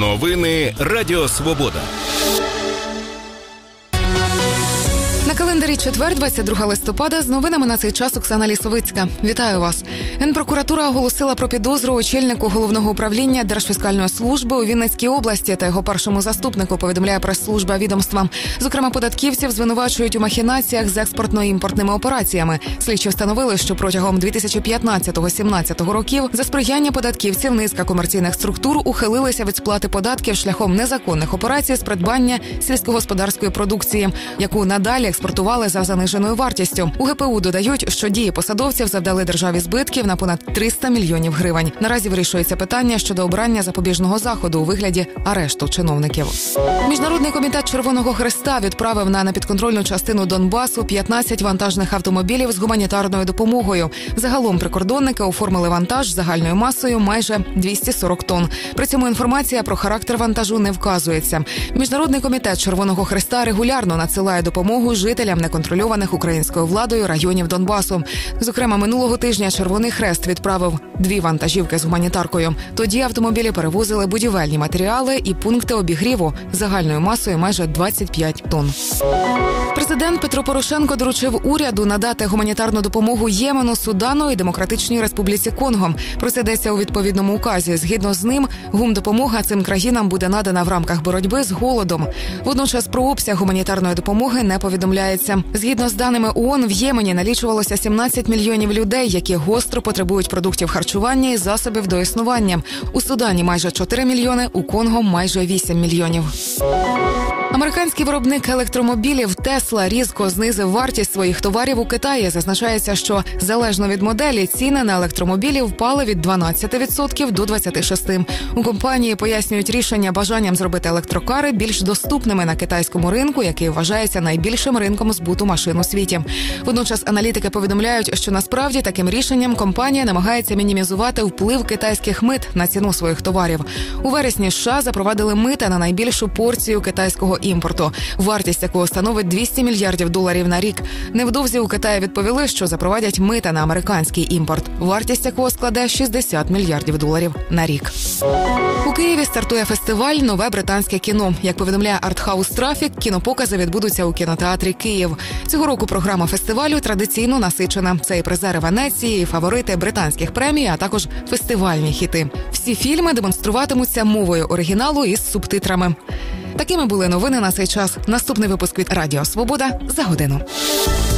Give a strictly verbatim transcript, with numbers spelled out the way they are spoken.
Новини Радіо Свобода. На календарі четвер, двадцять другого листопада, з новинами на цей час Оксана Лісовицька. Вітаю вас. Генпрокуратура оголосила про підозру очільнику Головного управління Держфіскальної служби у Вінницькій області та його першому заступнику, повідомляє прес-служба відомства. Зокрема, податківців звинувачують у махінаціях з експортно-імпортними операціями. Слідчі встановили, що протягом дві тисячі п'ятнадцятого-сімнадцятого років за сприяння податківців низка комерційних структур ухилилися від сплати податків шляхом незаконних операцій з придбання сільськогосподарської продукції, яку надалі експортували за заниженою вартістю. У ГПУ додають, що дії посадовців завдали державі збитків на понад триста мільйонів гривень. Наразі вирішується питання щодо обрання запобіжного заходу у вигляді арешту чиновників. Міжнародний комітет Червоного Хреста відправив на непідконтрольну частину Донбасу п'ятнадцять вантажних автомобілів з гуманітарною допомогою. Загалом прикордонники оформили вантаж з загальною масою майже двісті сорок тонн. При цьому інформація про характер вантажу не вказується. Міжнародний комітет Червоного Хреста регулярно надсилає допомогу жителям неконтрольованих українською владою районів Донбасу. Зокрема, минулого тижня Червоний Хрест відправив дві вантажівки з гуманітаркою. Тоді автомобілі перевозили будівельні матеріали і пункти обігріву загальною масою майже двадцять п'ять тонн. Президент Петро Порошенко доручив уряду надати гуманітарну допомогу Ємену, Судану і Демократичній Республіці Конго. Про це йдеться у відповідному указі. Згідно з ним, гумдопомога цим країнам буде надана в рамках боротьби з голодом. Водночас про обсяг гуманітарної допомоги не повідомляється. Згідно з даними ООН, в Ємені налічувалося сімнадцять мільйонів людей, які гостро потребують продуктів харчування і засобів до існування. У Судані майже чотири мільйони, у Конго майже вісім мільйонів. Американський виробник електромобілів Tesla різко знизив вартість своїх товарів у Китаї. Зазначається, що залежно від моделі ціни на електромобілі впали від дванадцяти відсотків до двадцяти шести відсотків. У компанії пояснюють рішення бажанням зробити електрокари більш доступними на китайському ринку, який вважається найбільшим ринком збуту машин у світі. Водночас аналітики повідомляють, що насправді таким рішенням компанія намагається мінімізувати вплив китайських мит на ціну своїх товарів. У вересні США запровадили мита на найбільшу порцію китайського імпорту, вартість якого становить двісті мільярдів доларів на рік. Невдовзі у Китаї відповіли, що запровадять мита на американський імпорт, вартість якого складе шістдесят мільярдів доларів на рік. У Києві стартує фестиваль «Нове британське кіно». Як повідомляє Артхаус Трафік, кінопокази відбудуться у кінотеатрі «Київ». Цього року програма фестивалю традиційно насичена. Це і призери Венеції, і фаворити британських премій, а також фестивальні хіти. Всі фільми демонструватимуться мовою оригіналу із субтитрами. Такими були новини на цей час. Наступний випуск від Радіо Свобода за годину.